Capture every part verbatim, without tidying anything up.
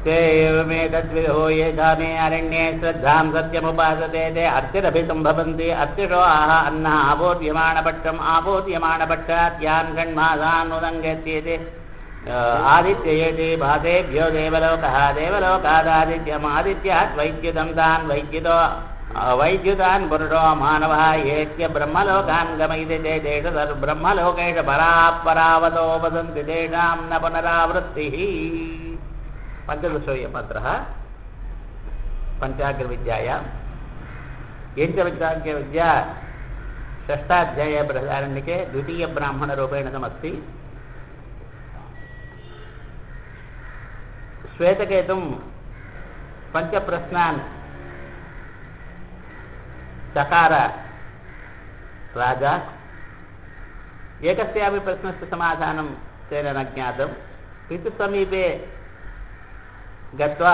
ते एवमेतद्विदो ये धामे अरण्ये श्रद्धां सत्यमुपासते ते अर्चिरभिसम्भवन्ति अर्चिषो आह अन्नः आपोद्यमाणपक्षम् आपोद्यमाणपक्षात् यान् षण्मासान् उदङ्गत्येते आदित्ययेति भातेभ्यो देवलोकः देवलोकादादित्यम् आदित्यात् वैद्युतं तान् वैद्युतो वैद्युतान् पुरुषो मानवः येत्य ब्रह्मलोकान् गमयति ते तेषु ब्रह्मलोकेषु परापरावतो वदन्ति तेषां न पुनरावृत्तिः पंचदशोऽयं मन्त्रः पञ्चाग्रविद्यायां यञ्चपञ्चाग्रविद्या षष्ठाध्याये बृहदारण्यके द्वितीयब्राह्मणरूपेण समस्ति श्वेतकेतुं पञ्चप्रश्नान् चकार राजा एकस्यापि प्रश्नस्य समाधानं तेन न ज्ञातं पितुसमीपे गत्वा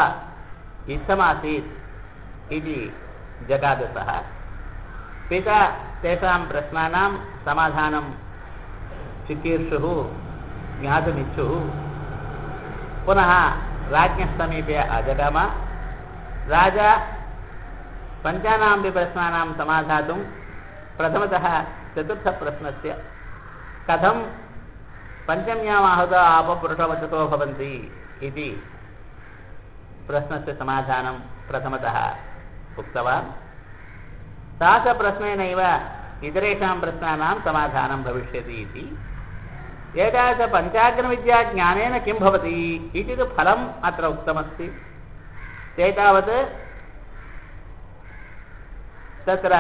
इत्थमासीत् इति जगादसः पिता तेषां प्रश्नानां समाधानं चिकीर्षुः ज्ञातुमिच्छुः पुनः राज्ञः समीपे अजगाम राजा पञ्चानामपि प्रश्नानां समाधातुं प्रथमतः चतुर्थप्रश्नस्य कथं पञ्चम्याम् आहुतो आपपुरुषवचसो भवन्ति इति प्रश्नस्य समाधानं प्रथमतः उक्तवान् तादृशप्रश्नेनैव इतरेषां प्रश्नानां समाधानं भविष्यति इति एतादृश पञ्चाग्रविद्याज्ञानेन किं भवति इति तु फलम् अत्र उक्तमस्ति ते तावत् तत्र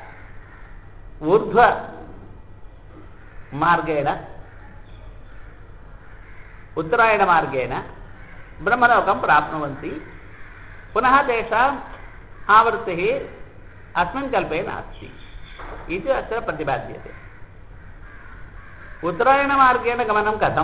ऊर्ध्वमार्गेण उत्तरायणमार्गेण ब्रह्मलोकं प्राप्नुवन्ति पुनः तेषाम् आवृत्तिः अस्मिन् कल्पे नास्ति इति अत्र प्रतिपाद्यते उत्तरायणमार्गेण गमनं कथं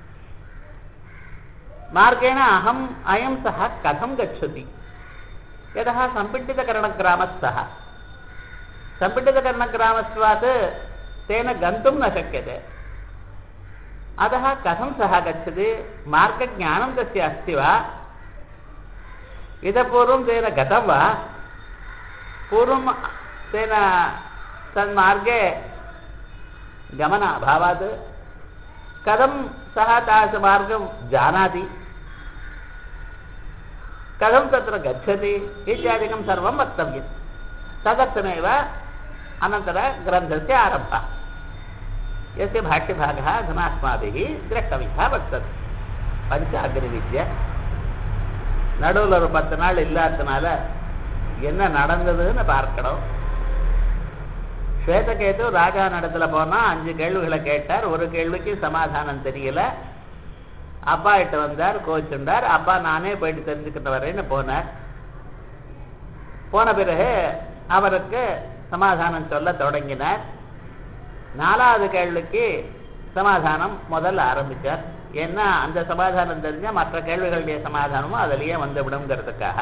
मार्गेण अहम् अयं सः कथं गच्छति यतः सम्पिण्डितकर्णग्रामस्थः सम्पिण्डितकर्णग्रामत्वात् तेन गन्तुं न शक्यते अतः कथं सः गच्छति मार्गज्ञानं तस्य अस्ति वा इतः पूर्वं तेन गतं वा पूर्वं तेन तन्मार्गे गमनाभावात् कथं सः तादृशमार्गं जानाति कथं तत्र गच्छति इत्यादिकं सर्वं वक्तव्यं तदर्थमेव अनन्तरग्रन्थस्य आरम्भः यस्य भाष्यभागः अधुना अस्माभिः द्रष्टव्यः वर्तते பஞ்சாக்ரவித்யா நடுவில் ஒரு பத்து நாள் இல்லாததுனால என்ன நடந்ததுன்னு பார்க்கணும் ஸ்வேதகேது ராஜா நடத்துல போனா அஞ்சு கேள்விகளை கேட்டார் ஒரு கேள்விக்கு சமாதானம் தெரியல அப்பா கிட்ட வந்தார் கோச்சுண்டார் அப்பா நானே போயிட்டு தெரிஞ்சுக்கிட்டு வரேன்னு போனார் போன பிறகு அவருக்கு சமாதானம் சொல்ல தொடங்கினார் நாலாவது கேள்விக்கு சமாதானம் முதல்ல ஆரம்பிச்சார் ஏன்னா அந்த சமாதானம் தெரிஞ்சா மற்ற கேள்விகளுடைய சமாதானமும் அதிலேயே வந்துவிடுங்கிறதுக்காக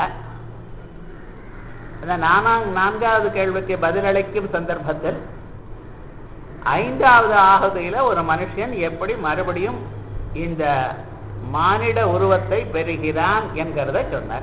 நானாம் நான்காவது கேள்விக்கு பதிலளிக்கும் சந்தர்ப்பத்தில் ஐந்தாவது ஆகுதியில ஒரு மனுஷன் எப்படி மறுபடியும் இந்த மானிட உருவத்தை பெறுகிறான் என்கிறத சொன்னார்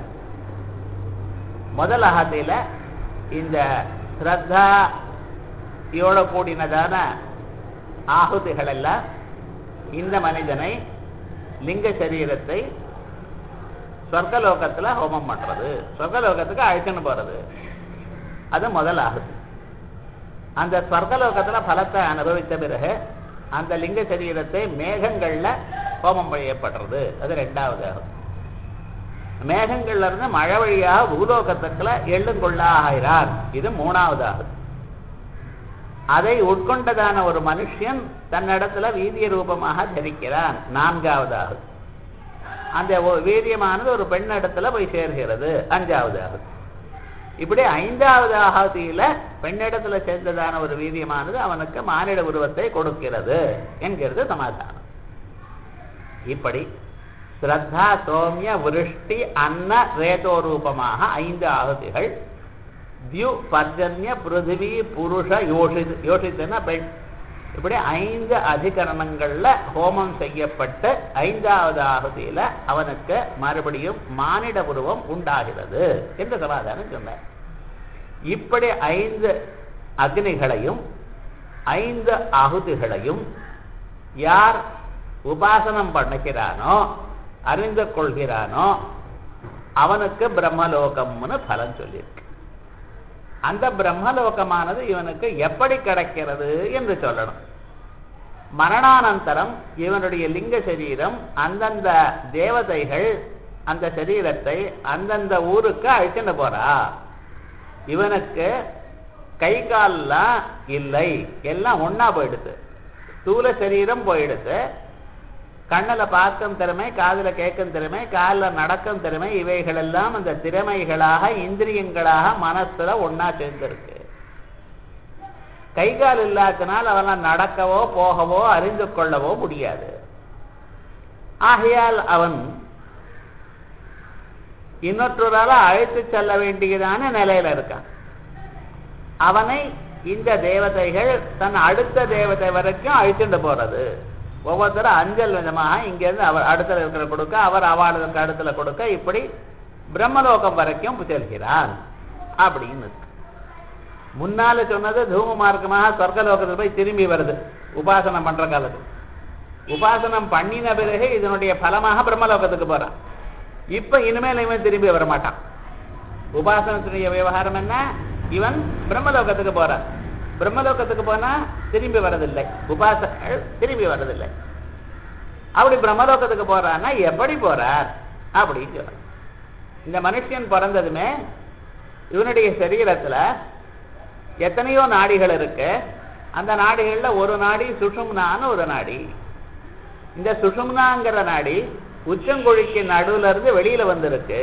முதல் ஆகுதியில இந்த ஸ்ரத்தாயோட கூடினதான ஆகுதிகள் எல்லாம் இந்த மனிதனை லிங்க சரீரத்தை சொர்க்கலோகத்துல ஹோமம் பண்றது சொர்க்கலோகத்துக்கு அழைச்சுன்னு போறது அது முதல் ஆகுதி அந்த சொர்க்கலோகத்துல பலத்தை அனுபவித்த பிறகு அந்த லிங்க சரீரத்தை மேகங்கள்ல ஹோமம் செய்யப்படுறது அது ரெண்டாவது ஆகுதி மேகங்கள்ல இருந்து மழை வழியாக பூலோகத்துக்குள்ள எள்ளுங்கொள்ளாகிறான் இது மூணாவது ஆகுதி அதை உட்கொண்டதான ஒரு மனுஷன் தன்னிடத்துல வீரிய ரூபமாக தரிக்கிறான் நான்காவது ஆகுதி அந்த வீரியமானது ஒரு பெண் இடத்துல போய் சேர்கிறது அஞ்சாவது ஆகுதி இப்படி ஐந்தாவது ஆகுதியில பெண்ணிடத்துல சேர்ந்ததான ஒரு வீரியமானது அவனுக்கு மானிட உருவத்தை கொடுக்கிறது என்கிறது சமாதானம் இப்படி ஸ்ரத்தா சோமிய விருஷ்டி அன்ன ரேதோ ரூபமாக ஐந்து ஆகுதிகள் தியு பர்ஜன்ய பிருத்திவி புருஷ யோஷித் யோஷித்துன்னா பெண் இப்படி ஐந்து அதிகரணங்கள்ல ஹோமம் செய்யப்பட்டு ஐந்தாவது ஆகுதியில அவனுக்கு மறுபடியும் மானிட உருவம் உண்டாகிறது என்று சமாதானம் சொன்னார். இப்படி ஐந்து அக்னிகளையும் ஐந்து ஆகுதிகளையும் யார் உபாசனம் பண்ணுகிறானோ அறிந்து கொள்கிறானோ அவனுக்கு பிரம்மலோகம்னு பலன் சொல்லியிருக்கு. அந்த பிரம்மலோகமானது இவனுக்கு எப்படி கிடைக்கிறது என்று சொல்லணும். மரணானந்தரம் இவனுடைய லிங்க சரீரம் அந்தந்த தேவதைகள் அந்த சரீரத்தை அந்தந்த ஊருக்கு அழைச்சிட்டு போறா. இவனுக்கு கை கால்லாம் இல்லை, எல்லாம் ஒன்னா போயிடுது. ஸ்தூல சரீரம் போயிடுது. கண்ணில் பார்க்கும் திறமை, காதுல கேட்கும் திறமை, காலில் நடக்கும் திறமை, இவைகள் எல்லாம் அந்த திறமைகளாக இந்திரியங்களாக மனசுல ஒன்னா சேர்ந்திருக்கு. கை கால் இல்லாதனால் அவனால் நடக்கவோ போகவோ அறிந்து கொள்ளவோ முடியாது. ஆகையால் அவன் இன்னொருவரால அழைத்து செல்ல வேண்டியதான நிலையில இருக்கான். அவனை இந்த தேவதைகள் தன் அடுத்த தேவதை வரைக்கும் அழைச்சிட்டு போறது. ஒவ்வொருத்தரும் அஞ்சல் விதமாக இங்கிருந்து அவர் அடுத்த இருக்கிற கொடுக்க, அவர் அவளுக்கு அடுத்துல கொடுக்க, இப்படி பிரம்மலோகம் வரைக்கும் செல்கிறான் அப்படின்னு. முன்னால சொன்னது தூம மார்க்கமாக சொர்க்கலோகத்தில் போய் திரும்பி வருது உபாசனம் பண்ற காலத்துக்கு. உபாசனம் பண்ணின பிறகு இதனுடைய பலமாக பிரம்மலோகத்துக்கு போறான். இப்ப இனிமேல் இவன் திரும்பி வரமாட்டான். உபாசனத்துடைய விவகாரம் என்ன? இவன் பிரம்மலோகத்துக்கு போறான். பிரம்மலோகத்துக்கு போனா திரும்பி வரதில்லை, உபாசகர்கள் திரும்பி வரதில்லை. அப்படி பிரம்மலோகத்துக்கு போறான்னா எப்படி போறார் அப்படின்னு சொல்ற. இந்த மனுஷன் பிறந்ததுமே இவனுடைய சரீரத்துல எத்தனையோ நாடிகள் இருக்கு. அந்த நாடிகள்ல ஒரு நாடி சுஷும்னான்னு ஒரு நாடி. இந்த சுஷும்னாங்கிற நாடி உச்சங்குழிக்கு நடுவுல இருந்து வெளியில வந்திருக்கு.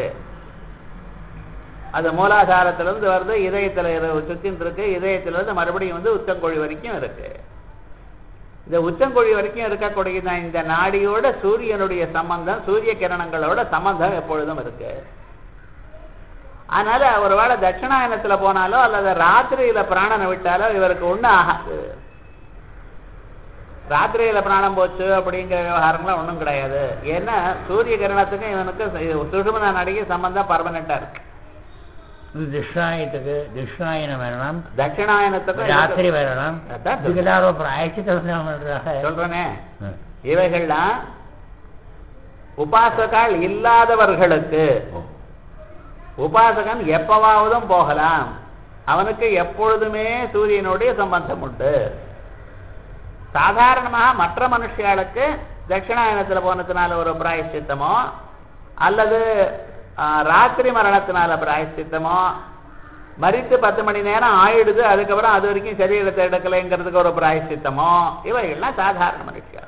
அது மூலாதாரத்திலிருந்து வருது, இதயத்துல சுத்தின்னு இருக்கு. இதயத்திலிருந்து மறுபடியும் வந்து உச்சங்கொழி வரைக்கும் இருக்கு. இந்த உச்சங்கொழி வரைக்கும் இருக்கக்கூடிய இந்த நாடியோட சூரியனுடைய சம்பந்தம், சூரிய கிரணங்களோட சம்பந்தம் எப்பொழுதும் இருக்கு. அதனால ஒருவேளை தட்சிணாயனத்துல போனாலோ அல்லது ராத்திரியில பிராணனை விட்டாலோ இவருக்கு ஒண்ணு ஆகாது. ராத்திரியில பிராணம் போச்சு அப்படிங்கிற விவகாரம்லாம் ஒன்றும் கிடையாது. ஏன்னா சூரிய கிரணத்துக்கும் இவனுக்கு சுஷும்னா நாடிக்கு சம்பந்தம் பர்மனண்டா இருக்கு. திஷ்ணாயத்துக்கு திஷ்ணாயனம் வரணும், தட்சிணாயனத்துக்கு ராத்திரி வரணும். சொல்றேனே, இவைகள்லாம் உபாசகால் இல்லாதவர்களுக்கு. உபாசகன் எப்பவாவதும் போகலாம். அவனுக்கு எப்பொழுதுமே சூரியனுடைய சம்பந்தம் உண்டு. சாதாரணமாக மற்ற மனுஷர்களுக்கு தட்சிணாயனத்துல போனதுனால ஒரு பிராயச்சித்தமோ அல்லது ராத்திரி மரணத்தினால பிராயச்சித்தமோ, மரித்து பத்து மணி நேரம் ஆயிடுது அதுக்கப்புறம் அது வரைக்கும் சரீரத்தை எடுக்கலைங்கிறதுக்கு ஒரு பிராயச்சித்தமோ, இவைகள்லாம் சாதாரண மனுஷன்.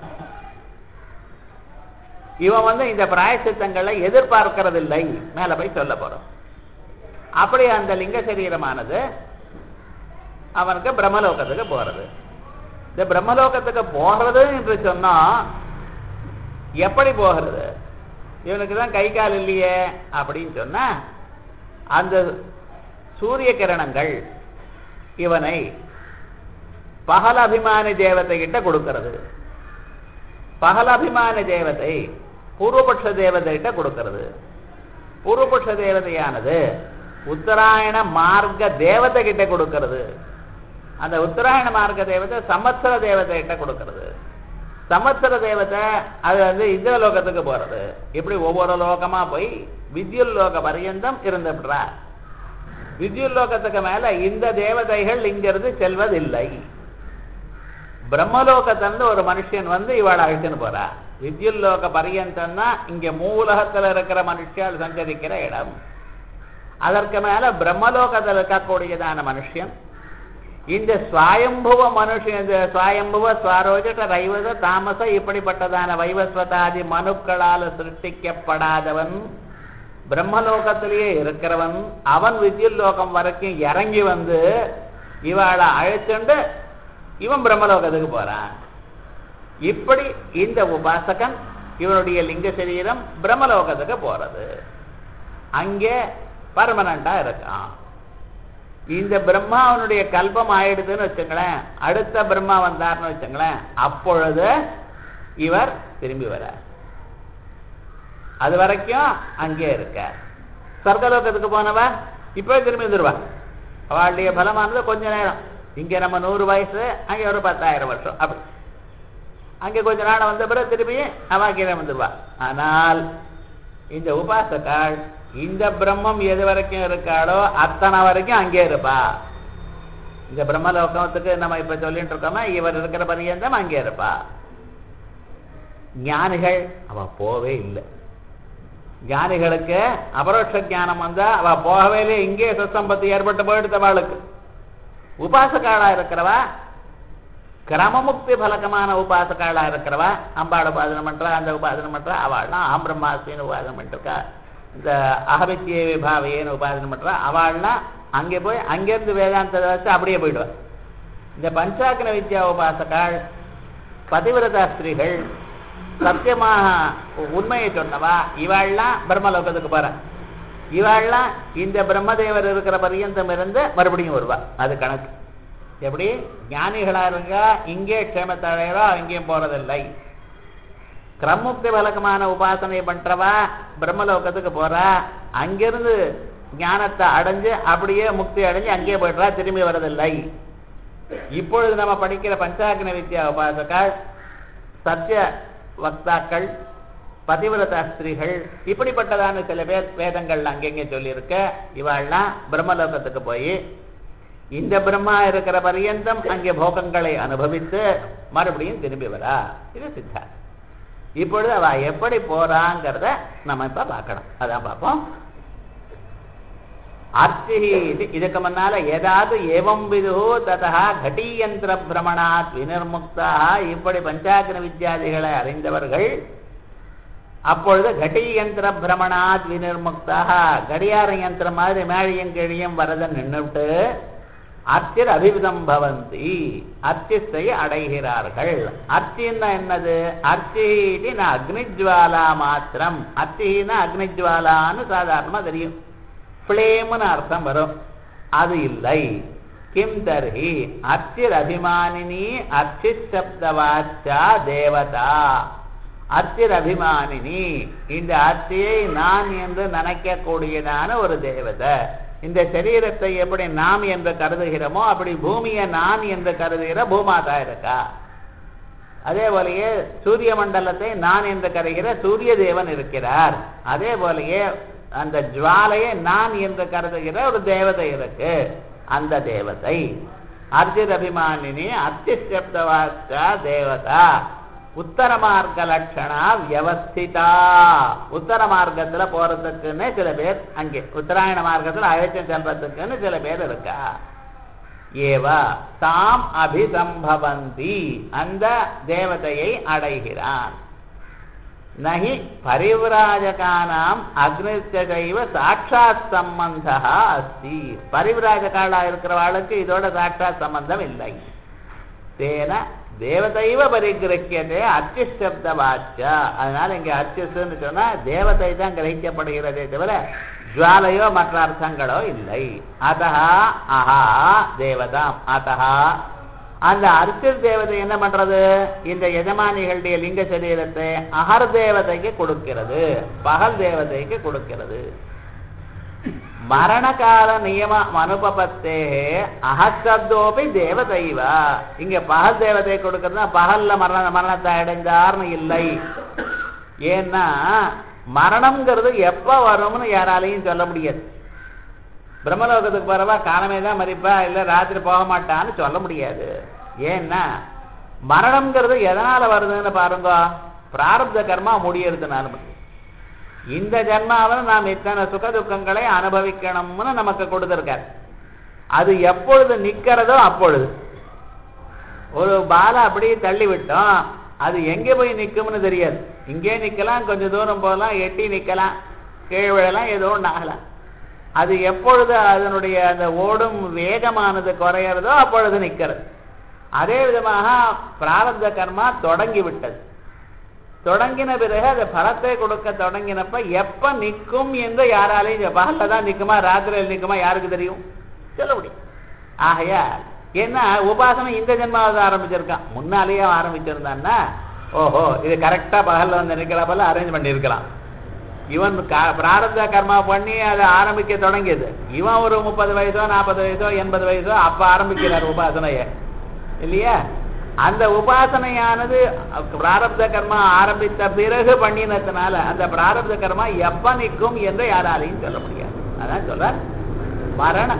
இவன் வந்து இந்த பிராயச்சித்தங்களை எதிர்பார்க்கறதில்லை. மேல போய் சொல்ல போறோம். அப்படி அந்த லிங்க சரீரமானது அவனுக்கு பிரம்மலோகத்துக்கு போறது. இந்த பிரம்மலோகத்துக்கு போகிறது என்று சொன்னா எப்படி போகிறது? இவனுக்கு தான் கை கால் இல்லையே அப்படின்னு சொன்னா அந்த சூரிய கிரணங்கள் இவனை பகல் அபிமானி தேவதை கிட்ட கொடுக்கிறது. பகல் அபிமானி தேவதை பூர்வபட்ச தேவதை கிட்ட கொடுக்கிறது. பூர்வபட்ச தேவதையானது உத்தராயண மார்க்க தேவதை கிட்ட கொடுக்கிறது. அந்த உத்தராயண மார்க்க தேவதை சமத்சர தேவதை கிட்ட கொடுக்கிறது. சமத்சர தேவதை அது வந்து இந்திரலோகத்துக்கு போறது. இப்படி ஒவ்வொரு லோகமா போய் வித்யுல் லோக பரியந்தம் இருந்துடுறா. வித்யுல் லோகத்துக்கு மேல இந்த தேவதைகள் இங்கிருந்து செல்வதில்லை. பிரம்மலோகத்திலிருந்து ஒரு மனுஷன் வந்து இவாளை அழிச்சுன்னு போறா. வித்யுல் லோக பரியந்தம் தான் இங்க மூலகத்துல இருக்கிற மனுஷியால் சஞ்சரிக்கிற இடம். அதற்கு மேல பிரம்மலோகத்தில் இருக்கக்கூடியதான மனுஷன் இந்த சுவாயம்புவ மனுஷன், இந்த சுவாயம்புவ ஸ்வாரோஜ ரைவத தாமச இப்படிப்பட்டதான வைவஸ்வதாதி மனுக்களால் சிருஷ்டிக்கப்படாதவன், பிரம்மலோகத்திலேயே இருக்கிறவன், அவன் வித்யுல் லோகம் வரைக்கும் இறங்கி வந்து இவாளை அழைச்சுண்டு இவன் பிரம்மலோகத்துக்கு போறான். இப்படி இந்த உபாசகன் இவனுடைய லிங்க சரீரம் பிரம்மலோகத்துக்கு போறது. அங்கே பர்மனண்டா இருக்கான். இந்த பிரம்மாவனுடைய கல்பம் ஆயிடுதுன்னு வச்சுங்களேன், அடுத்த பிரம்மா வந்தார்னு வச்சுங்களேன், அப்பொழுது இவர் திரும்பி வரார். அது வரைக்கும் அங்கே இருக்க. சொர்க்கலோகத்துக்கு போனவா இப்போ திரும்பி வந்துருவா. அவளுடைய பலமானது கொஞ்ச நேரம். இங்கே நம்ம நூறு வயசு, அங்கே ஒரு பத்தாயிரம் வருஷம் அப்படி. அங்கே கொஞ்ச நாள் வந்த பிறகு திரும்பி அவ கீழே வந்துருவா. ஆனால் இந்த உபாசகாள் இந்த பிரம்மம் எது வரைக்கும் இருக்காளோ அத்தனை வரைக்கும் அங்கே இருப்பா. இந்த பிரம்மலோகத்துக்கு நம்ம இப்ப சொல்லிட்டு இருக்கோமா, இவர் இருக்கிற பரியந்தம் அங்கே இருப்பா. ஞானிகள் அவ போவே இல்லை. ஞானிகளுக்கு அபரோட்ச ஞானம் வந்தா அவ போகவே இல்லை, இங்கே சம்பத்தி ஏற்பட்டு போயிடுத்தவாளுக்கு. உபாசகாளா இருக்கிறவா, கிரமமுக்தி பலகமான உபாசகாளா இருக்கிறவா, அம்பாள் உபாசனம் பண்றா, அந்த உபாசனம் பண்றா, அவள்லாம் ஆம் பிரம்மாஸ்மின்னு உபாசனம் பண்ணிருக்கா, இந்த அகவித்திய விபாவையேன்னு உபாசனம் பண்றா, அவள்லாம் அங்கே போய் அங்கிருந்து வேதாந்தத்தை வச்சு அப்படியே போயிடுவா. இந்த பஞ்சாக்கன வித்யா உபாசகாள், பதிவிரதா ஸ்திரீகள், சத்தியமாக உண்மையை சொன்னவா, இவாள்லாம் பிரம்மலோகத்துக்கு போற. இவாள்லாம் இந்த பிரம்மதேவர் இருக்கிற பரியந்தம் இருந்து மறுபடியும் வருவா. அது கணக்கு. எப்படி ஞானிகளா இருக்கா இங்கே க்ஷேமத்தை அடைகிறா, அங்கேயும் போறதில்லை. கிரமுக்தி பலகமான உபாசனை பண்றவா பிரம்மலோகத்துக்கு போறா, அங்கிருந்து ஞானத்தை அடைஞ்சு அப்படியே முக்தி அடைஞ்சு அங்கேயே போயிடுறா, திரும்பி வரதில்லை. இப்பொழுது நம்ம படிக்கிற பஞ்சாக்ன வித்யா உபாசகாள், சத்திய வக்தாக்கள், பதிவிரதா ஸ்திரீகள், இப்படிப்பட்டதான சில பேர் வேதங்கள் அங்கெங்கே சொல்லியிருக்க. இவாள்லாம் பிரம்மலோகத்துக்கு போய் இந்த பிரம்மா இருக்கிற பரியந்தம் அங்கே போகங்களை அனுபவித்து மறுபடியும் திரும்பி வரா. இது சித்தாந்தம். இப்பொழுது அவ எப்படி போறாங்கிறத நம்ம இப்ப பார்க்கணும். அதான் பார்ப்போம். அர்த்தி இதுக்கு முன்னால ஏதாவது ஏவம் விது ததா கடீயந்திர பிரமணாத் வினிர்முக்தா, இப்படி பஞ்சாக்ன வித்யாதிகளை அறிந்தவர்கள் அப்பொழுது கடீயந்திர பிரமணாத் வினிர்முக்தா, கடியார யந்திரம் மாதிரி மேழியும் கிழியும் வரத நின்றுட்டு அர்ச்சிர் அபிவிதம் பவந்தி, அர்ச்சித்தை அடைகிறார்கள். அர்ச்சின்னா என்னது? அர்ச்சினா அக்னிஜ்வாலா மாத்திரம். அர்ச்சினா அக்னிஜ்வாலான்னு சாதாரணமா தெரியும், பிளேம்னு அர்த்தம் வரும். அது இல்லை. கிம் தர்ஹி அர்ச்சிர் அபிமானினி அர்ச்சித் சப்தவாச்சா தேவதா. அர்ச்சிர் அபிமானினி, இந்த அர்ச்சியை நான் என்று நினைக்கக்கூடியதான ஒரு தேவதை. இந்த சரீரத்தை எப்படி நாம் என்று கருதுகிறோமோ அப்படி பூமியை நான் என்று கருதுகிற பூமாதா இருக்கா. அதே போலயே சூரிய மண்டலத்தை நான் என்று கருதுகிற சூரிய தேவன் இருக்கிறார். அதே போலயே அந்த ஜுவாலையை நான் என்று கருதுகிற ஒரு தேவதை இருக்கு. அந்த தேவதை அர்ச்சித் அபிமானினி அர்ச்சித் சப்தவாச்சா தேவதா. உத்தர மார்க்க லட்சணா வியவஸ்திதா. உத்தர மார்க்கத்துல போறதுக்குன்னு சில பேர், அங்கே உத்தராயண மார்க்கத்துல அழைச்சம் செல்றதுக்குன்னு சில பேர் இருக்கா. ஏவா தாம் அபிசம்பவந்தி, அந்த தேவதையை அடைகிறான். நஹி பரிவிராஜகானாம் அக்னிச்சைவ சாட்சாத் சம்பந்தா அஸ்தி. பரிவிராஜகாலா இருக்கிறவாளுக்கு இதோட சாட்சாத் சம்பந்தம் இல்லை. தேன தேவதைவ பரிகிரக்கியதே அர்ச்சிஸ் சப்த வாச்சா. அதனால இங்க அர்ச்சிஸ்ன்னு சொன்னா தேவதை தான் கிரகிக்கப்படுகிறதே தவிர ஜுவாலையோ மற்ற அர்த்தங்களோ இல்லை. அதஹா அஹா தேவதாம். அதஹா அந்த அர்ச்சிர் தேவதை என்ன பண்றது? இந்த எஜமானிகளுடைய லிங்க சரீரத்தை அகர் தேவதைக்கு கொடுக்கிறது, பகல் தேவதைக்கு கொடுக்கிறது. மரணகால நியமம் அனுபவத்தே அகசப்தோபி தேவதைவா. இங்க பகல் தேவதை கொடுக்கறதுனா பகல்ல மரண மரணத்தை அடைந்தார்னு இல்லை. ஏன்னா மரணம்ங்கிறது எப்ப வரும்னு யாராலையும் சொல்ல முடியாது. பிரம்மலோகத்துக்கு போறவா காலமே தான் மறிப்பா, இல்ல ராத்திரி போக மாட்டான்னு சொல்ல முடியாது. ஏன்னா மரணம்ங்கிறது எதனால வருதுன்னு பாருங்க, பிராரப்த கர்மா முடியறதுனால. இந்த ஜன்மாவில் நாம் இத்தனை சுக துக்கங்களை அனுபவிக்கணும்னு நமக்கு கொடுத்திருக்கார். அது எப்பொழுது நிக்கிறதோ அப்பொழுது. ஒரு பாலை அப்படியே தள்ளி விட்டோம், அது எங்கே போய் நிற்கும்னு தெரியாது. இங்கே நிக்கலாம், கொஞ்சம் தூரம் போகலாம், எட்டி நிக்கலாம், கீழ் விழலாம், ஏதோ ஒன்று ஆகலாம். அது எப்பொழுது அதனுடைய அந்த ஓடும் வேகமானது குறையிறதோ அப்பொழுது நிற்கிறது. அதே விதமாக பிராரப்த கர்மா தொடங்கி விட்டது. தொடங்கின பிறகு அது பலத்தை கொடுக்க தொடங்கினப்ப எப்ப நிற்கும் என்று யாராலையும், பகல்ல தான் நிற்குமா ராத்திரியில் நிற்குமா யாருக்கு தெரியும்? சொல்ல முடியும். ஆகையா என்ன உபாசனை இந்த ஜென்மாவது ஆரம்பிச்சிருக்கான், முன்னாலேயே ஆரம்பிச்சிருந்தான்னா ஓஹோ இது கரெக்டா பகல்ல வந்து நிற்கிறப்பல அரேஞ்ச் பண்ணியிருக்கலாம். இவன் பிராரப்த கர்மா பண்ணி அதை ஆரம்பிக்க தொடங்கியது. இவன் ஒரு முப்பது வயசோ நாற்பது வயசோ எண்பது வயசோ அப்ப ஆரம்பிக்கிறார் உபாசனைய இல்லையா? அந்த உபாசனையானது பிராரப்த கர்மா ஆரம்பித்த பிறகு பண்ணினதுனால அந்த பிராரப்த கர்மா எப்ப நிற்கும் என்று யாராலையும் சொல்ல முடியாது. அதான் சொல்ற மரண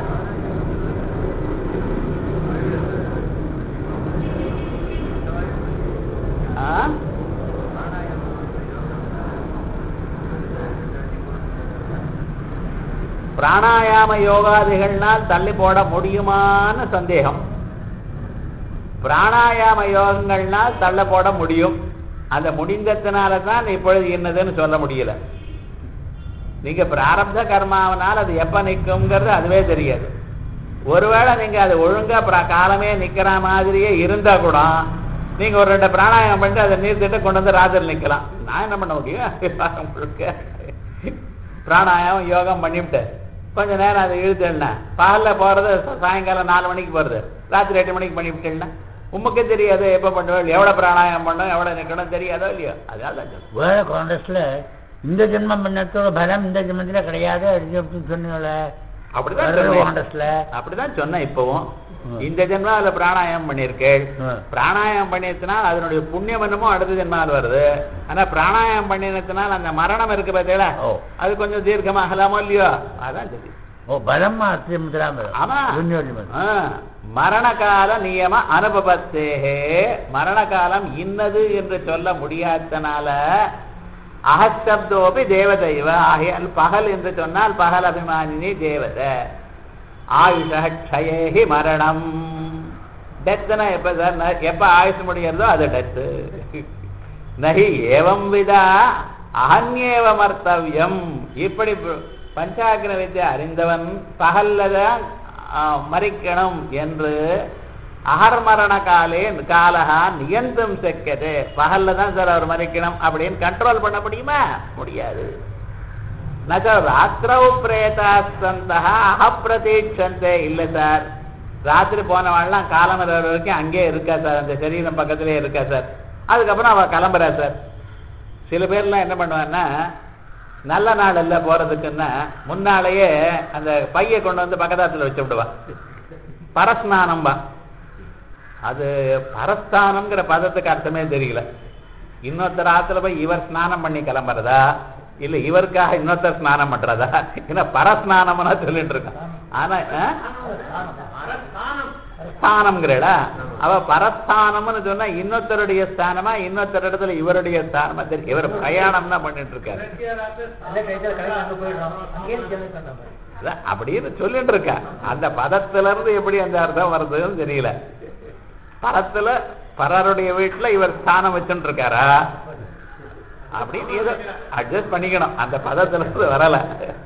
பிராணாயாம யோகாதிகள்னால் தள்ளி போட முடியுமான்னு சந்தேகம். பிராணாயாம யோகங்கள்னால் தள்ள போட முடியும். அந்த முடிந்ததுனால தான் இப்பொழுது என்னதுன்னு சொல்ல முடியல. நீங்க பிராரப்த கர்மாவனால் அது எப்ப நிற்கும்ங்கிறது அதுவே தெரியாது. ஒருவேளை நீங்க அது ஒழுங்கா காலமே நிக்கிற மாதிரியே இருந்தா கூட நீங்க ஒரு ரெண்டு பிராணாயாமம் பண்ணிட்டு அதை நீர்த்திட்டு கொண்டு வந்து ராத்திரி நிக்கலாம். நான் என்ன பண்ண முடியும்? முழுக்க பிராணாயாமம் யோகம் பண்ணிவிட்டு கொஞ்ச நேரம் அதை இழுத்துனா பகல்ல போறது சாயங்காலம் நாலு மணிக்கு போறது ராத்திரி எட்டு மணிக்கு பண்ணிவிட்டேன்னா உமக்கு தெரியாது எப்ப பண்ணுவோம், எவ்வளவு பிராணாயாமம் பண்ணணும் எவ்வளவு நிக்கணும் தெரியாதோ இல்லையோ. அதனால வேற காங்கிரஸ்ல இந்த ஜென்மம் பண்ணத்தோட பலம் இந்த ஜென்மத்துல கிடையாது சொன்னீங்கள. அப்படிதான் அப்படிதான் சொன்னேன். இப்பவும் இந்த ஜென்மாவில பிராணாயாமம் பண்ணிருக்கேன். பிராணாயாமம் பண்ணினதுனால் அதனுடைய புண்ணியம் என்னமோ அடுத்த ஜென்மாவில் வருது. ஆனா பிராணாயாமம் பண்ணினதுனால் அந்த மரணம் இருக்கு பார்த்தீங்களா, அது கொஞ்சம் தீர்க்கமாகலாமோ இல்லையோ. அதான் சரி. ஆமா மரண கால நியம அனுபவத்தேகே மரண காலம் இன்னது என்று சொல்ல முடியாதனால அகசப்தோபி தேவதைவ ஆகையால் பகல் என்று சொன்னால் பகல் அபிமானினி தேவதை. ஆயுஷி மரணம். டெத்துனா எப்ப சார் எப்ப ஆயுஷ் முடிகிறதோ அது டெத்து. நகி ஏவம் விதா அகன்யேவ மர்த்தவியம். இப்படி பஞ்சாக்ன வித்யா அறிந்தவன் பகல்லதான் மறிக்கணும் என்று அகர்மரண காலே காலகா நியந்தம் செக்கது. பகல்ல தான் சார் அவர் மறிக்கணும் அப்படின்னு கண்ட்ரோல் பண்ண முடியுமா? முடியாது. ராத்திரவு பிரேதாஸ்தந்தா அகப்பிரதீட்சந்தே. இல்லை சார், ராத்திரி போனவாள்லாம் காலம் வரைக்கும் அங்கே இருக்கா சார், அந்த சரீரம் பக்கத்திலே இருக்கா சார். அதுக்கப்புறம் அவ கிளம்புறா சார். சில பேர்லாம் என்ன பண்ணுவான்னா நல்ல நாள் இல்லை போறதுக்குன்னா முன்னாலேயே அந்த பையை கொண்டு வந்து பக்கத்தாத்துல வச்சு விடுவா. பரஸ்நானம்பா. அது பரஸ்தானம்ங்கிற பதத்துக்கு அர்த்தமே தெரியல. இன்னொருத்தர் ஆத்துல போய் இவர் ஸ்நானம் பண்ணி கிளம்புறதா இல்ல இவருக்காக இன்னொருத்தர் ஸ்நானம் பண்றதா? ஏன்னா பரஸ்நானம்னா சொல்லிட்டு இருக்கான். ஆனா ஸ்தானம்ங்கிறா அவ பரஸ்தானம்னு சொன்னா இன்னொருத்தருடைய ஸ்தானமா இன்னொருத்தர் இடத்துல இவருடைய ஸ்தானமா தெரியும். இவர் பிரயாணம் தான் பண்ணிட்டு இருக்காரு அப்படின்னு சொல்லிட்டு இருக்க. அந்த பதத்துல இருந்து எப்படி அந்த அர்த்தம் வருதுன்னு தெரியல. பரத்துல பரருடைய வீட்டுல இவர் ஸ்தானம் வச்சுட்டு இருக்காரா அப்படின்னு ஏதோ அட்ஜஸ்ட் பண்ணிக்கணும். அந்த பதத்துல இருந்து வரல,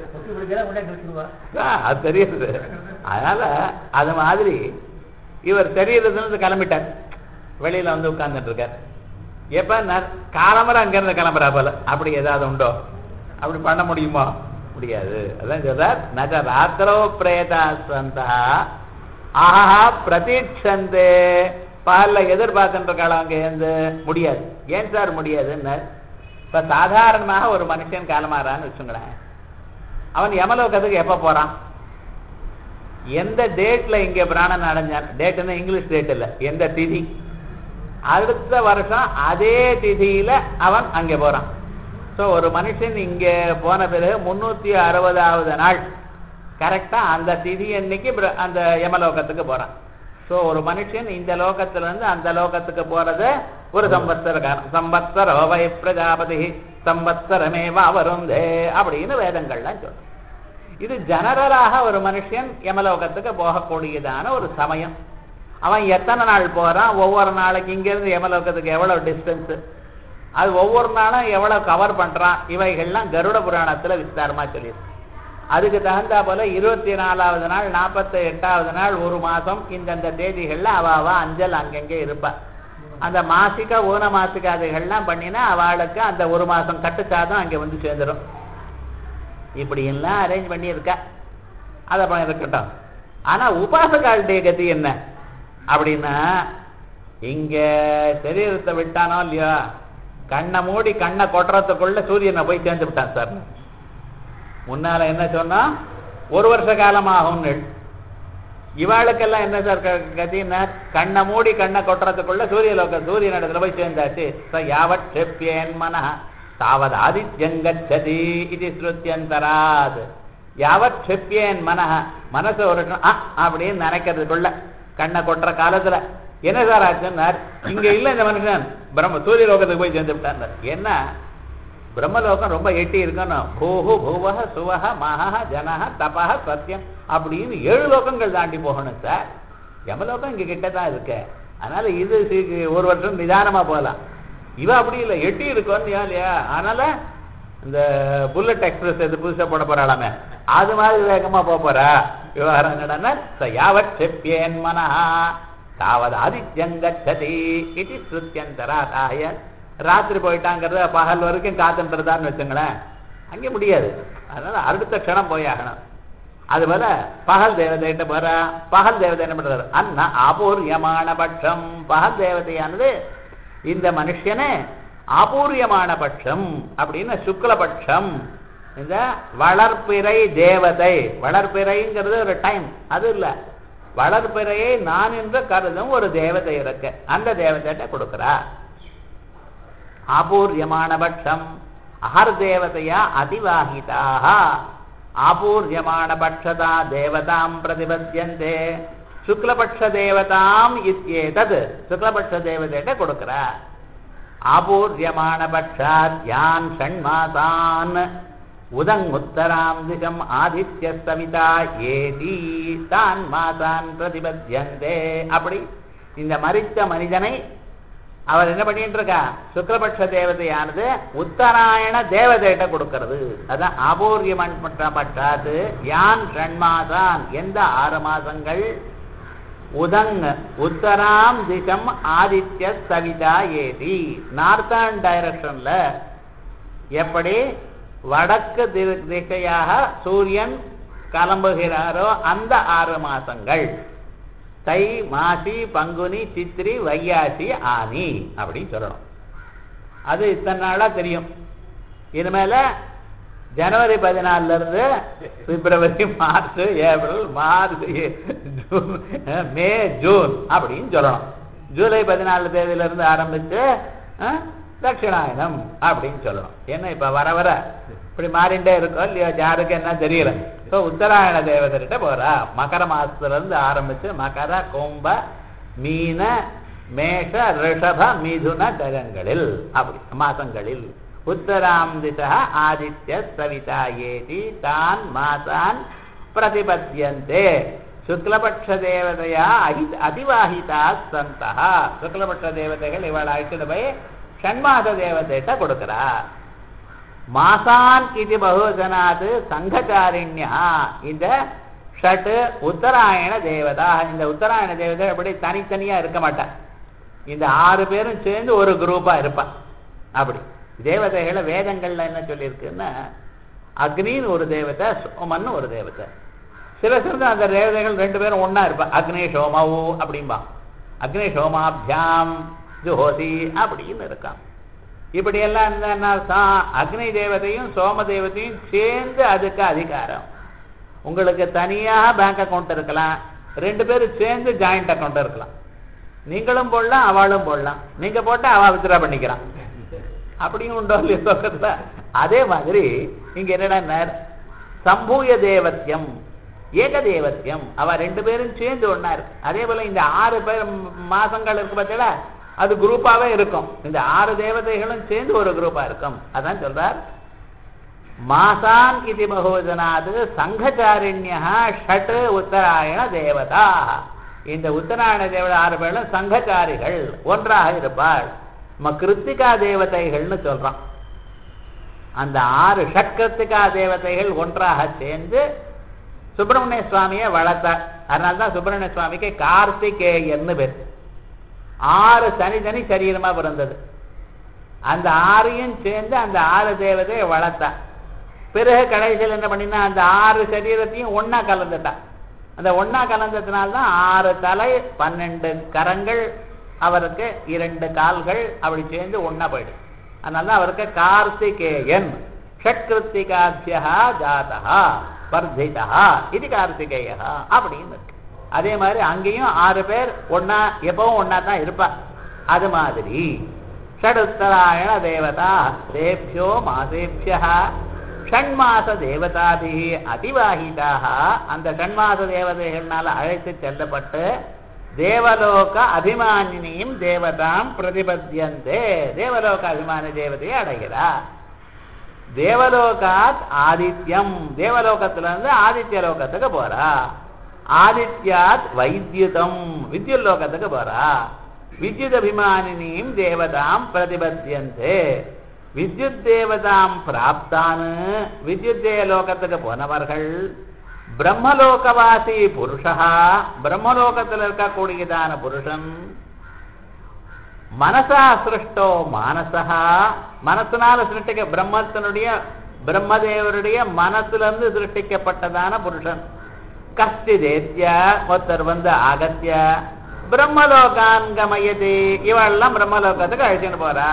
அது தெரியுது. அதனால அது மாதிரி இவர் தெரியறதுல இருந்து கிளம்பிட்டார், வெளியில வந்து உட்கார்ந்துட்டு இருக்கார். எப்ப காலம்பரை அங்க இருந்து கிளம்புறா போல. அப்படி ஏதாவது உண்டோ? அப்படி பண்ண முடியுமா? முடியாது. அதான் சொல்றார் நக ராத்திரோ பிரேதாஸ்வந்தா ஆஹா பிரதீட்சந்தே. பகல்ல எதிர்பார்த்துட்டு இருக்காளா அங்க இருந்து? முடியாது. ஏன் சார் முடியாதுன்னு? இப்ப சாதாரணமாக ஒரு மனுஷன் காலமாறான்னு வச்சுங்களேன், அவன் யமலோகத்துக்கு எப்ப போறான்? எந்த டேட்ல இங்க பிராணன் அடைஞ்சான்? டேட்னா இங்கிலீஷ் டேட் இல்ல, எந்த திதி, அடுத்த வருஷம் அதே திதியில அவன் அங்க போறான். ஸோ ஒரு மனுஷன் இங்க போன பிறகு முன்னூத்தி அறுபதாவது நாள் கரெக்டா அந்த திதி அன்னைக்கு அந்த யமலோகத்துக்கு போறான். ஸோ ஒரு மனுஷன் இந்த லோகத்துல இருந்து அந்த லோகத்துக்கு போறது ஒரு சம்பத்சர காலம். சம்பத்சர வை பிரஜாபதி சம்பத்சரமே வருந்தே அப்படின்னு வேதங்கள்லாம் சொல்றோம். இது ஜெனரலாக ஒரு மனுஷன் யமலோகத்துக்கு போகக்கூடியதான ஒரு சமயம். அவன் எத்தனை நாள் போறான், ஒவ்வொரு நாளைக்கு இங்கிருந்து யமலோகத்துக்கு எவ்வளவு டிஸ்டன்ஸ், அது ஒவ்வொரு நாளும் எவ்வளவு கவர் பண்றான், இவைகள்லாம் கருட புராணத்துல விஸ்தாரமா சொல்லியிருக்கு. அதுக்கு தகுந்தா போல இருபத்தி நாலாவது நாள் நாற்பத்தி எட்டாவது நாள் ஒரு மாசம் இந்தந்த தேதிகள்ல அவ அவ அஞ்சல் அங்கங்கே இருப்பா. அந்த மாசிக்க ஊன மாசிக்காதைகள்லாம் பண்ணினா அவளுக்கு அந்த ஒரு மாசம் கட்டுச்சாதம் அங்க வந்து சேர்ந்துடும். இப்படி எல்லாம் அரேஞ்ச் பண்ணி இருக்கா. அதை இருக்கட்டும். ஆனா உபாசகாளுடைய கதி என்ன அப்படின்னா, இங்க சரீரத்தை விட்டானோ இல்லையோ, கண்ணை மூடி கண்ணை கொட்டுறதுக்குள்ள சூரியனை போய் சேர்ந்து விட்டான் சார். முன்னால என்ன சொன்னா ஒரு வருஷ காலமாகும். இவாளுக்கெல்லாம் என்ன சார் கத்தின்னா, கண்ணை மூடி கண்ணை கொட்டுறதுக்குள்ள சூரியலோக சூரியன் இடத்துல போய் சேர்ந்தாச்சு. யாவத் செப்பியன் மன தாவத் ஆதித்யங்கச்சதி இது ஸ்ருத்தியந்தராத். யாவத் செப்பியன் மன மனசு ஒரு அப்படின்னு நினைக்கிறதுக்குள்ள கண்ணை கொட்டுற காலத்துல என்ன சார் ஆச்சுன்னார், இங்க இல்ல இந்த மனுஷன் பிரம்ம சூரிய லோகத்துக்கு போய் சேர்ந்து விட்டார். என்ன பிரம்மலோகம் ரொம்ப எட்டி இருக்கணும். பூஹு பூவக சுவக மகா ஜனக தபக சத்தியம் அப்படின்னு ஏழு லோகங்கள் தாண்டி போகணும் சார். யமலோகம் இங்க கிட்டதான் இருக்க. அதனால இது ஒரு வருஷம் நிதானமா போகலாம். இவ அப்படி இல்லை, எட்டி இருக்கும் இல்லையா. அதனால இந்த புல்லட் எக்ஸ்பிரஸ் எது புதுசா போட போறாளாமே அது மாதிரி வேகமா போக போறா. விவகாரம் என்னடா, யாவத் செப்பியன் மனஹா தாவது ஆதித்யங்கச்சதி இது ஸ்ருத்தியந்தராதாய. ராத்திரி போயிட்டாங்கிறத பகல் வரைக்கும் காத்துன்றதான்னு வச்சுங்களேன், அங்கே முடியாது. அதனால அடுத்த க்ஷணம் போய் ஆகணும். அது போல பகல் தேவதைகிட்ட போற, பகல் தேவதை என்ன பண்றாரு, அண்ணா ஆபூர்யமான பட்சம். பகல் தேவதையானது இந்த மனுஷனே ஆபூர்யமான பட்சம் அப்படின்னு சுக்லபட்சம். இந்த வளர்ப்பிறை தேவதை, வளர்ப்பிறைங்கிறது ஒரு டைம், அது இல்லை, வளர்ப்பிறையை நான் என்று கருதும் ஒரு தேவதை இருக்கு, அந்த தேவதைகிட்ட கொடுக்கிறா. ஆபூர்யமான பட்சம் அஹர் தேவதையா அதிவாகிதாக. ஆபூர்யமான பட்சதா தேவதாம் பிரதிபத்தியந்தே சுக்லபட்ச தேவதாம் இத்யேதத். சுக்லபட்ச தேவதைகிட்ட கொடுக்கிறா. ஆபூர்யமான பட்சாத் யான் ஷண்மாதான் உதங் உத்தராம் திசம் ஆதித்ய சவிதா ஏதி தான் மாதான் பிரதிபத்தியந்தே. அப்படி இந்த மரித்த மனிதனை அவர் என்ன பண்ணிட்டு இருக்கா, சுக்லபட்ச தேவதையானது உத்தராயண தேவதைகிட்ட கொடுக்கிறது. அதான் ஆபூர்யமான பட்சாத்து யான் ஷண்மாதான் எந்த ஆறு மாசங்கள் உதங் உத்தராம் திசம் ஆதித்ய சவிதா ஏதி நார்த்தன் டைரக்ஷன்ல எப்படி வடக்கு திசையாக சூரியன் கிளம்புகிறாரோ அந்த ஆறு மாசங்கள் தை மாசி பங்குனி சித்திரை வையாசி ஆனி அப்படின்னு சொல்லணும். அது இத்தனை நாளா தெரியும். இனிமேல ஜனவரி பதினாலுல இருந்து பிப்ரவரி March April March June May June அப்படின்னு சொல்லணும். ஜூலை பதினாலு தேதியில இருந்து ஆரம்பிச்சு தட்சிணாயனம் அப்படின்னு சொல்லணும். ஏன்னா இப்ப வர வர இப்படி மாறிண்டே இருக்கோம் இல்லையா, யாருக்கு என்ன தெரியல. இப்போ உத்தராயண தேவதைகிட்ட போறா. மகர மாசத்துல இருந்து ஆரம்பிச்சு மகர கும்ப மீன மேஷ ரிஷப மிதுன கரங்களில் அப்படி மாசங்களில் உத்தராம் திசா ஆதித்ய சவிதா ஏதி தான் மாசான் பிரதிபத்தியந்தே. சுக்லபட்ச தேவதையா அதிவாகிதா சந்தா. சுக்லபட்ச தேவதைகள் இவள் அழைச்சிட்டு போய் ஷண்மாச தேவதைகிட்ட கொடுக்கிறா. மாசான் இது பகுஜனாது சங்கச்சாரிண்யா. இந்த ஷட் உத்தராயண தேவதா. இந்த உத்தராயண தேவதை அப்படி தனித்தனியா இருக்க மாட்டான், இந்த ஆறு பேரும் சேர்ந்து ஒரு குரூப்பா இருப்பான். அப்படி தேவதைகளை வேதங்கள்ல என்ன சொல்லியிருக்குன்னா, அக்னின்னு ஒரு தேவதை, சோமன்னு ஒரு தேவதை. சில சில அந்த தேவதைகள் ரெண்டு பேரும் ஒன்னா இருப்பான். அக்னி சோமவு அப்படின்பா, அக்னி சோமாபியாம் ஜோதி அப்படின்னு இருக்கான். இப்படி எல்லாம் இருந்தா அக்னி தேவதையும் சோம தேவதையும் சேர்ந்து அதுக்கு அதிகாரம். உங்களுக்கு தனியாக பேங்க் அக்கௌண்ட் இருக்கலாம், ரெண்டு பேரும் சேர்ந்து ஜாயிண்ட் அக்கௌண்ட் இருக்கலாம். நீங்களும் போடலாம் அவளும் போடலாம், நீங்க போட்டா அவ வித்ரா பண்ணிக்கலாம். அப்படியும் உண்டோ இல்லையோ பக்கத்துல. அதே மாதிரி இங்க என்னடா சம்பூய தேவத்தியம் ஏக தேவத்தியம், அவ ரெண்டு பேரும் சேர்ந்து ஒன்னா இருக்கு. அதே போல இந்த ஆறு பேர் மாசங்கள் இருக்கு பார்த்தீங்களா, அது குரூப்பாவே இருக்கும். இந்த ஆறு தேவதைகளும் சேர்ந்து ஒரு குரூப்பா இருக்கும். அதான் சொல்றார் மாசான் இது பகுஜனாது சங்கச்சாரிண்யா ஷட் உத்தராயண தேவதா. இந்த உத்தராயண தேவதை ஆறு பேரும் சங்கச்சாரிகள், ஒன்றாக இருப்பாள். நம்ம கிருத்திகா தேவதைகள்னு சொல்றோம். அந்த ஆறு ஷட்கிருத்திகா தேவதைகள் ஒன்றாக சேர்ந்து சுப்பிரமணிய சுவாமியை வளர்த்தார். அதனால்தான் சுப்பிரமணிய சுவாமிக்கு கார்த்திகேயன்னு பேர். ஆறு தனித்தனி சரீரமா பிறந்தது. அந்த ஆறையும் சேர்ந்து அந்த ஆறு தேவதையை வளர்த்தா. பிறகு கடைசியில் என்ன பண்ணினா அந்த ஆறு சரீரத்தையும் ஒன்னா கலந்துட்டான். அந்த ஒன்னா கலந்ததுனால்தான் ஆறு தலை பன்னெண்டு கரங்கள் அவருக்கு இரண்டு கால்கள் அப்படி சேர்ந்து ஒன்னா போயிடுது. அதனாலதான் அவருக்கு கார்த்திகேயன் ஷட்கிருத்திகாத்யா ஜாதா வர்திதா இது கார்த்திகேயா அப்படின்னு இருக்கு. அதே மாதிரி அங்கேயும் ஆறு பேர் ஒன்னா எப்பவும் ஒன்னா தான் இருப்பா. அது மாதிரி ஷடுத்தராயண தேவதா தேவ்யோ மாசேபியா ஷண்மாச தேவதாபி அதிவாகிதாக அந்த ஷண்மாச தேவதைகள்னால அழைத்து செல்லப்பட்டு தேவலோக அபிமானினியும் தேவதாம் பிரதிபத்தியந்தே தேவலோக அபிமானி தேவதையை அடைகிறார். தேவலோகாத் ஆதித்யம் தேவலோகத்திலிருந்து ஆதித்ய லோகத்துக்கு போறா. ஆதித்யாத் வைத்யுதம் வித்யுத் லோகத்துக்கு போறா. வித்யுத் அபிமானினியும் தேவதாம் பிரதிபத்தியந்தே வித்யுத் தேவதாம் பிராப்தானு வித்யுத் லோகத்துக்கு போனவர்கள் பிரம்மலோகவாசி புருஷா பிரம்மலோகத்தில் இருக்கக்கூடியதான புருஷன் மனசா சிருஷ்டோ மானசா மனசினால சிருஷ்டிக்க பிரம்மத்தினுடைய பிரம்மதேவருடைய மனசிலிருந்து சிருஷ்டிக்கப்பட்டதான புருஷன் கஷ்டி தேத்திய ஒருத்தர் வந்து ஆகத்திய பிரம்மலோகான் கமயதி இவெல்லாம் பிரம்மலோகத்துக்கு அழைச்சிட்டு போறா.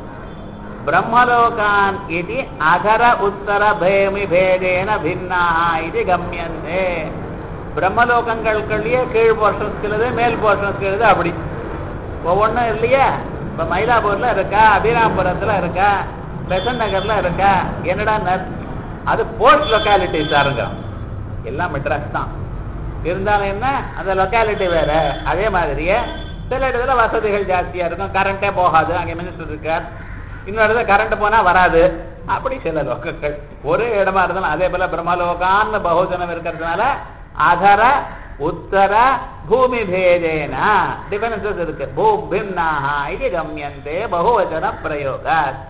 பிரம்மலோகான் இது அதர உத்தர பேமி பேதேன பின்னா இது கம்யந்தே பிரம்மலோகங்களுக்குள்ளேயே கீழ் போர்ஷன்ஸ்கிறது மேல் போர்ஷன்ஸ்கிறது அப்படி ஒவ்வொன்றும் இல்லையா. இப்ப மயிலாப்பூர்ல இருக்கா, அபிராம்புரத்துல இருக்கா, பெசன் நகர்ல இருக்கா, என்னடா அது போஸ்ட் லொக்காலிட்டி சாருங்க எல்லாம் மெட்ராஸ் தான் இருந்தாலும் என்ன அந்த லொக்காலிட்டி வேற. அதே மாதிரியே சில இடத்துல வசதிகள் ஜாஸ்தியா இருக்கும், கரண்டே போகாது, அங்கே மினிஸ்டர் இருக்கார், இன்னொரு இடத்துல கரண்ட் போனா வராது, அப்படி சில லோகங்கள் ஒரே இடமா இருந்தாலும். அதே போல பிரம்மலோகான்னு பகுஜனம் இருக்கிறதுனால அதர உத்தர பூமி பேதேன டிஃபரன்சஸ் இருக்கு. பூபின்னாஹ இது கம்யந்தே பகுவச்சன பிரயோக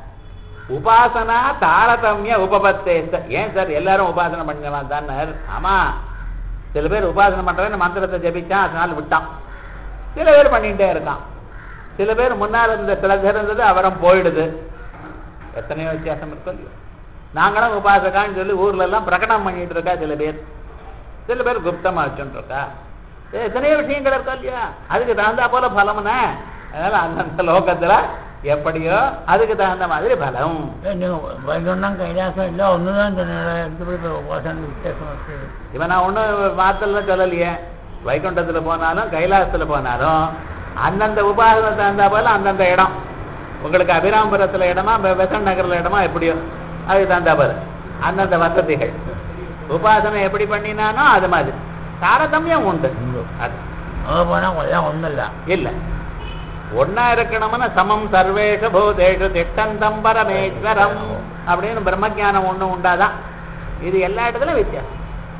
உபாசனா தாரதமிய உபபத்தே. ஏன் சார் எல்லாரும் உபாசனை பண்ணலாம் தானே? ஆமா, சில பேர் உபாசனை பண்றவன் மந்திரத்தை ஜபிச்சான் அதனால விட்டான், சில பேர் பண்ணிட்டே இருக்கான், சில பேர் முன்னால் இருந்த சில பேர் இருந்தது அவரம் போயிடுது. எத்தனையோ வித்தியாசம் இருக்கு. நாங்களும் உபாசகான்னு சொல்லி ஊர்ல எல்லாம் பிரகடனம் பண்ணிட்டு இருக்கா சில பேர், சில பேர் குப்தமா வச்சுட்டு இருக்கா. எத்தனையோ விஷயங்கள் இருக்கா இல்லையா? அதுக்கு தகுந்தா போல பலம்னா அதனால அந்தந்த லோகத்துல எப்படியோ அதுக்கு தகுந்த மாதிரி பலம். கைலாசம் இல்லை ஒண்ணுதான் உபாசன வித்தியாசம் இருக்கு. இவன் நான் ஒன்னும் வார்த்தை சொல்லலையே. வைகுண்டத்துல போனாலும் கைலாசத்துல போனாலும் அந்தந்த உபாசனை தகுந்தா போல அந்தந்த இடம். உங்களுக்கு அபிராம்பரத்துல இடமா பெசன் நகர்ல இடமா எப்படியோ அதுக்கு தகுந்தா போல அந்தந்த வசதிகள் உபாசனை எப்படி பண்ணினானோ அது மாதிரி தாரதமியம் உண்டு. அது போனா ஒண்ணும் இல்ல இல்ல ஒன்னா இருக்கணும்னு சமம் சர்வேஷு பூதேஷு திட்டந்தம் பரமேஸ்வரம் அப்படின்னு பிரம்மஜானம் ஒண்ணு உண்டாதான். இது எல்லா இடத்துலயும் வித்தியாசம்.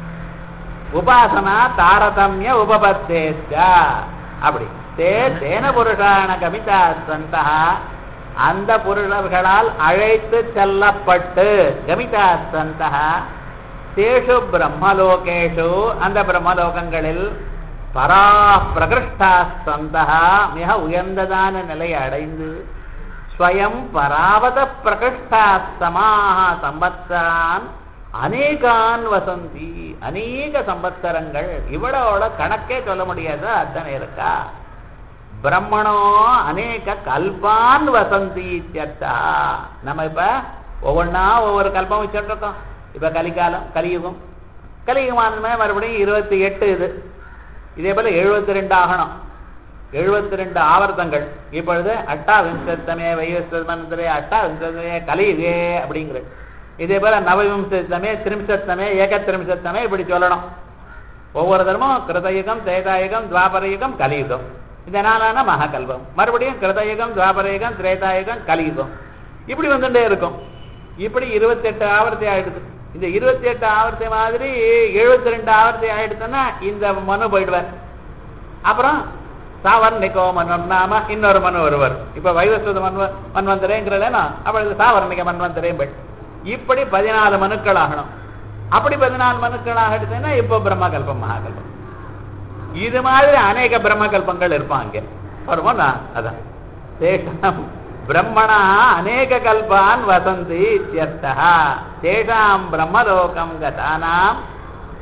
உபாசனா தாரதமிய உபபத்தேச்சா அப்படி தே தேன புருஷான கமிதா சந்தா அந்த புருஷர்களால் அழைத்து செல்லப்பட்டு கமிதா சந்தா தேஷு பிரம்மலோகேஷு அந்த பிரம்மலோகங்களில் பரா பிரகிருஷ்டா சந்தா மிக உயர்ந்ததான நிலையை அடைந்து ஸ்வயம் பராவத பிரகிருஷ்டா சமாக சம்பத்சரான் அநேகான் வசந்தி அநேக சம்பத்சரங்கள் இவ்வளவோட கணக்கே சொல்ல முடியாத அத்தனை இருக்கா. பிரம்மணோ அநேக கல்பான் வசந்தி இத்தியர்த்தா. நம்ம இப்ப ஒவ்வொன்னா ஒவ்வொரு கல்பம் வச்சுட்டு இருக்கோம். இப்ப கலிகாலம் கலியுகம் கலியுகமானமே மறுபடியும் இருபத்தி எட்டு இது இதே போல எழுபத்தி ரெண்டு ஆகணும். எழுபத்தி ரெண்டு ஆவர்த்தங்கள் இப்பொழுது அட்டா விம்சத்தமே வைவஸ்வமந்திரே அட்டா விம்சத்தமே கலியுகே அப்படிங்கிறது. இதே போல நவவிம்சத்தமே திரிம்சத்தமே ஏக திரிம்சத்தமே இப்படி சொல்லணும். ஒவ்வொரு தரமும் கிருதயுகம் திரேதாயுகம் துவாபரயுகம் கலியுகம் இந்த நாளான மகாகல்பம் மறுபடியும் கிருதயுகம் துவாபரயுகம் திரேதாயுகம் கலியுகம் இப்படி வந்துட்டே இருக்கும். இப்படி இருபத்தி எட்டு ஆவர்த்தி ஆயிடுது. இந்த இருபத்தி எட்டு ஆவர்த்தி மாதிரி எழுபத்தி ரெண்டு ஆவர்த்தி ஆயிடுச்சுன்னா இந்த மனு போயிடுவார். அப்புறம் சாவர்ணிகோ மன்வன் நாம இன்னொரு மனு வருவார். இப்ப வைவஸ்வத மன்வ மன்வந்தரேங்கிறேன்னா அப்பொழுது சாவர்ணிக மன்வந்தரேன் போய் இப்படி பதினாலு மனுக்கள் ஆகணும். அப்படி பதினாலு மனுக்கள் ஆகிடுச்சுன்னா இப்போ பிரம்மகல்பம் மகாகல்பம் இது மாதிரி அநேக பிரம்மகல்பங்கள் இருப்பாங்க. வருமா? அதான் சேஷம் பிரம்மணா அநேக கல்பான் வசந்தி இத்யர்த்தः. தேஷாம் பிரம்மலோகம் கதானாம்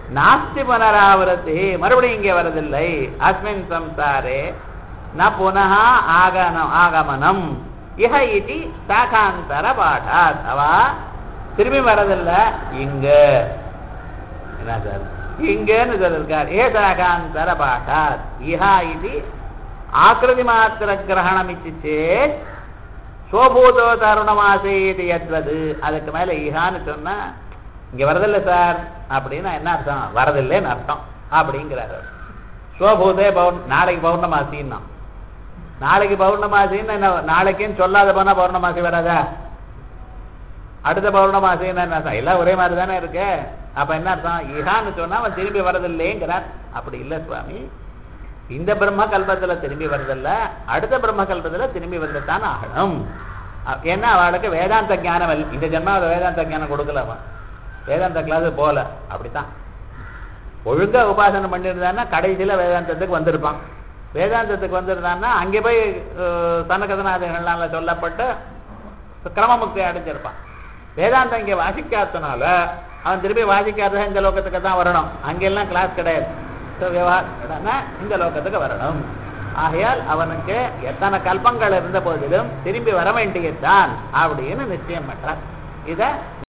நாஸ்தி புனராவரத்தி, மறுபடியும் இங்கே வரதில்லை. அஸ்மின் சம்சாரே ந புனः ஆகனம் ஆகமனம் இஹ இதி சாகாந்தர பாடாத். அவா திரும்பி வரதில்லை இங்க. என்ன சார் இங்கன்னு சொல்லிருக்கார். ஏ சாகாந்தர பாடாத் இஹா இது ஆக்கிருதி மாத்திர கிரகணம் இச்சு சேத் சோபூதோ தருணமாசே இது எத்வது. அதுக்கு மேல இஹான்னு சொன்னா இங்க வரதில்லை சார் அப்படின்னா என்ன அர்த்தம்? வரதில்லைன்னு அர்த்தம் அப்படிங்கிறார். சோபூதே பௌர் நாளைக்கு பௌர்ணமாசின்னா, நாளைக்கு பௌர்ணமாசின்னு என்ன? நாளைக்குன்னு சொல்லாத போனா பௌர்ணமாசி வராதா? அடுத்த பௌர்ணமாசின்னு என்ன? எல்லாம் ஒரே மாதிரி தானே இருக்கு. அப்ப என்ன அர்த்தம்? இஹான்னு சொன்னா அவன் திரும்பி வரதில்லைங்கிறார். அப்படி இல்லை சுவாமி, இந்த பிரம்ம கல்பத்துல திரும்பி வரதில்ல, அடுத்த பிரம்ம கல்பத்துல திரும்பி வந்துட்டான் ஆகணும். ஏன்னா அவளுக்கு வேதாந்த ஞானம் இல்லை. இந்த ஜென்மாவில் வேதாந்த ஞானம் கொடுக்கலாமா? வேதாந்த கிளாஸ் போல. அப்படித்தான் ஒழுங்கா உபாசனை பண்ணியிருந்தான்னா கடைசியில வேதாந்தத்துக்கு வந்திருப்பான். வேதாந்தத்துக்கு வந்திருந்தான்னா அங்கே போய் சனகதனாதிகள்னால சொல்லப்பட்டு கிரமமுக்தி அடைஞ்சிருப்பான். வேதாந்தம் இங்கே வாசிக்காதனால அவன் திரும்பி வாசிக்காத இந்த லோகத்துக்கு தான் வரணும். அங்கெல்லாம் கிளாஸ் கிடையாது. இந்த லோகத்துக்கு வரணும். ஆகையால் அவனுக்கு எத்தனை கல்பங்கள் இருந்த போதிலும் திரும்பி வர வேண்டியதுதான் அப்படின்னு நிச்சயம் பண்றான். இத